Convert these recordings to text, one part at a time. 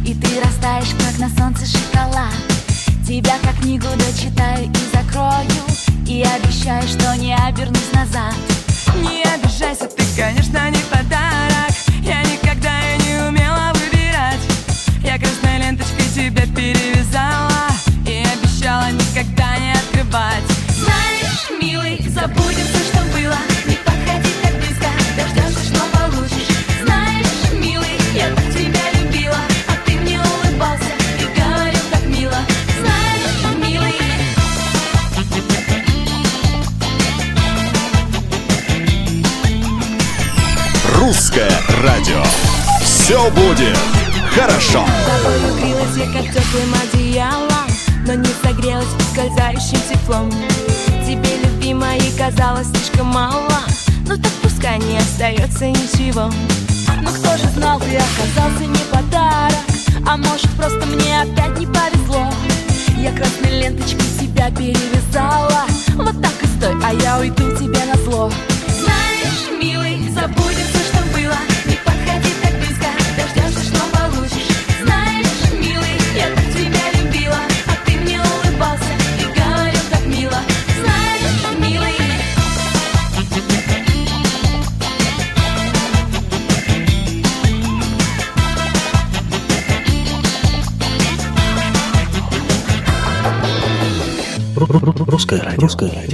и ты растаешь, как на солнце шоколад. Тебя как книгу дочитаю и закрою, и обещаю, что не обернусь назад. Не обижайся, ты, конечно, не подарок. Я никогда и не умела выбирать. Я красной ленточкой тебя перевязала и обещала никогда не открывать. Знаешь, милый, забудем все, что было. Не подходи так близко, дождешься, что получишь. Знаешь, милый, я так тебя любила, а ты мне улыбался и говорил так мило. Знаешь, милый. Русское радио. Все будет хорошо. Тобой укрылась я, как теплым одеялом, но не согрелась ускользающим теплом. Тебе, любимой, казалось слишком мало, но так пускай не остается ничего. Но кто же знал, ты оказался не подарок. А может, просто мне опять не повезло. Я красной ленточкой себя перевязала. Вот так и стой, а я уйду тебе назло. Знаешь, милый, забудем все, что было. Не подходи так близко, дождешься, что получишь. Знаешь, милый, я так тебя любила, а ты мне улыбался и говорил так мило. Знаешь, милый. Русское радио.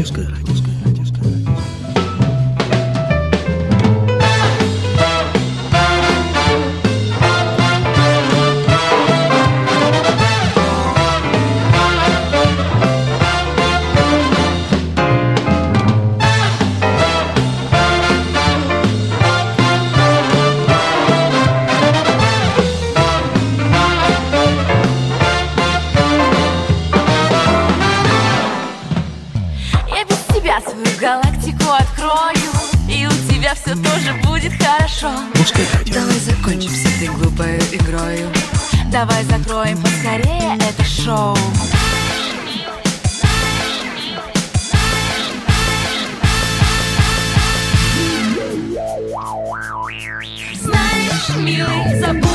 Свою галактику открою, и у тебя все тоже будет хорошо. Русское радио. Давай закончим с этой глупой игрою. Давай закроем поскорее это шоу. Знаешь, милый, забудь